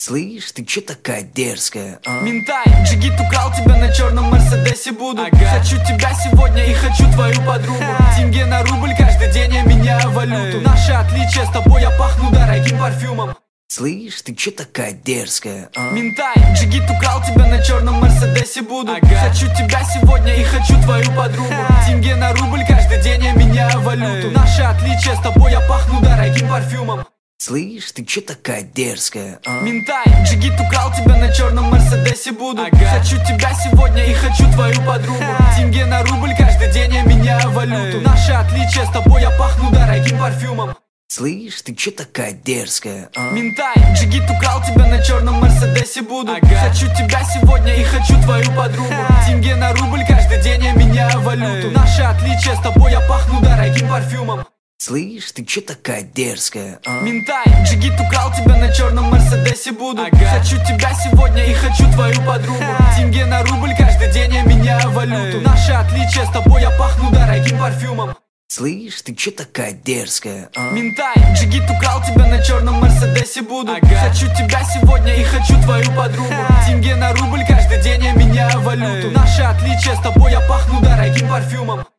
Слышь, ты чё такая дерзкая, а? Ментай, джигит украл тебя на черном Мерседесе буду. Хочу тебя сегодня и хочу твою подругу. Тенге на рубль, каждый день я меняю валюту. Наше отличие, с тобой я пахну дорогим парфюмом. Слышь, ты чё такая дерзкая, а? Ментай, джигит украл тебя на черном Мерседесе буду. Хочу тебя сегодня и хочу твою подругу. Тенге на рубль, каждый день я меняю валюту. Наше отличие, с тобой я пахну дорогим парфюмом. Слышь, ты чё такая дерзкая, а? Ментай, джигит украл тебя на черном Мерседесе буду. Хочу тебя сегодня и хочу твою подругу. Тенге на рубль, каждый день я меняю валюту. Наше отличие, с тобой я пахну дорогим парфюмом. Слышь, ты чё такая дерзкая, а? Ментай, джигит украл тебя на черном Мерседесе буду. Хочу тебя сегодня и хочу твою подругу. Тенге на рубль, каждый день я меняю валюту. Наше отличие, с тобой я пахну дорогим парфюмом. Слышь, ты чё такая дерзкая, а? Ментай, джигит украл тебя на черном Мерседесе буду. Хочу тебя сегодня и хочу твою подругу. Тенге на рубль, каждый день я меняю валюту. Наше отличие, с тобой я пахну дорогим парфюмом. Слышь, ты чё такая дерзкая, а? Ментай, джигит украл тебя на черном Мерседесе буду. Хочу тебя сегодня и хочу твою подругу. Тенге на рубль, каждый день я меняю валюту. Наше отличие, с тобой я пахну дорогим парфюмом.